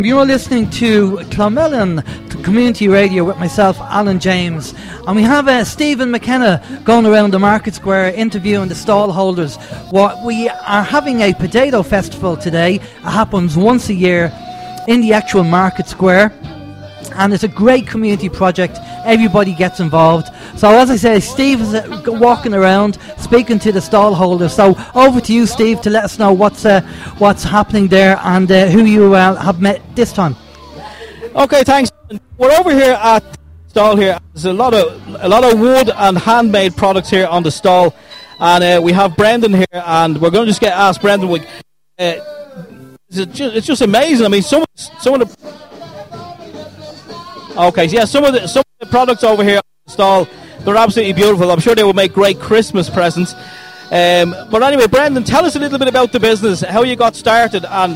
You're listening to Clonmellon Community Radio with myself, Alan James, and we have Stephen McKenna going around the Market Square interviewing the stall holders. We are having a potato festival today. It happens once a year in the actual Market Square, and it's a great community project. Everybody gets involved. So as I say, Steve is walking around speaking to the stall holders. So over to you, Steve, to let us know what's happening there and who you have met this time. Okay, thanks. We're over here at the stall here. There's a lot of wood and handmade products here on the stall, and we have Brendan here, and we're going to just ask Brendan. It's just amazing. I mean, some of the products over here on the stall, they're absolutely beautiful. I'm sure they will make great Christmas presents. But anyway, Brendan, tell us a little bit about the business, how you got started, and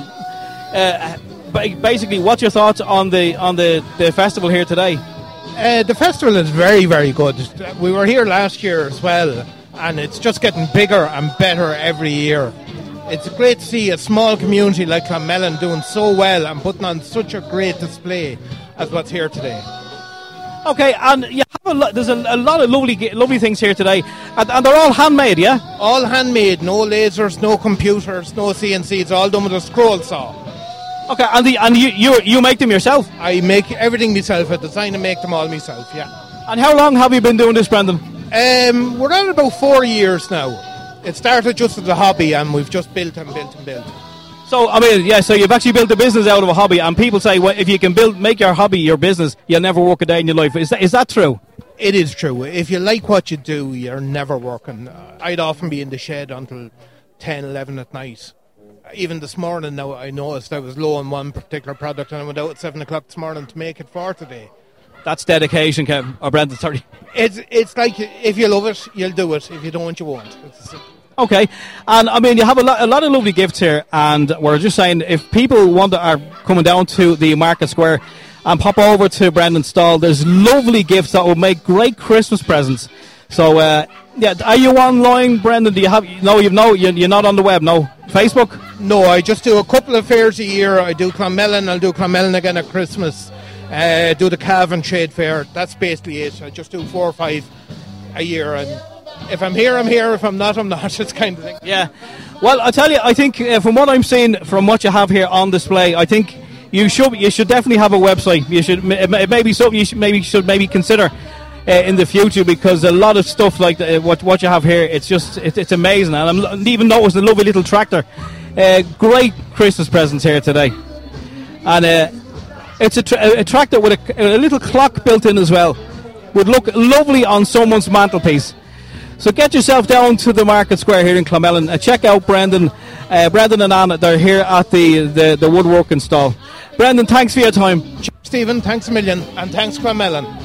basically what's your thoughts on the festival here today? The festival is very, very good. We were here last year as well, and it's just getting bigger and better every year. It's great to see a small community like Clonmellon doing so well and putting on such a great display as what's here today. Okay, and you have there's a lot of lovely things here today, and they're all handmade, yeah? All handmade, no lasers, no computers, no CNC. It's all done with a scroll saw. Okay, and you make them yourself? I make everything myself. I design and make them all myself, yeah. And how long have you been doing this, Brendan? We're at about 4 years now. It started just as a hobby, and we've just built and built and built. So, I mean, yeah, so you've actually built a business out of a hobby, and people say, well, if you can make your hobby your business, you'll never work a day in your life. Is that true? It is true. If you like what you do, you're never working. I'd often be in the shed until 10, 11 at night. Even this morning now, I noticed I was low on one particular product, and I went out at 7 o'clock this morning to make it for today. That's dedication, Kevin. Or Brendan, sorry. It's like, if you love it, you'll do it. If you don't, you won't. Okay, and I mean, you have a lot of lovely gifts here, and we're just saying, if people are coming down to the Market Square and pop over to Brendan's stall, there's lovely gifts that will make great Christmas presents. So, yeah, are you online, Brendan? Do you have? No, you're not on the web. No, Facebook. No, I just do a couple of fairs a year. I do Clonmellon. I'll do Clonmellon again at Christmas. Do the Cavan Trade Fair. That's basically it. I just do 4 or 5 a year, and if I'm here, I'm here. If I'm not, I'm not. It's kind of thing. Yeah. Well, I tell you, I think from what I'm seeing, from what you have here on display, I think you should definitely have a website. You should maybe something you should consider in the future, because a lot of stuff like what you have here, it's amazing. And I'm even noticing a lovely little tractor. Great Christmas presents here today, and it's a tractor with a little clock built in as well. Would look lovely on someone's mantelpiece. So get yourself down to the Market Square here in Clonmellon and check out Brendan and Anna. They're here at the woodworking stall. Brendan, thanks for your time. Stephen, thanks a million, and thanks Clonmellon.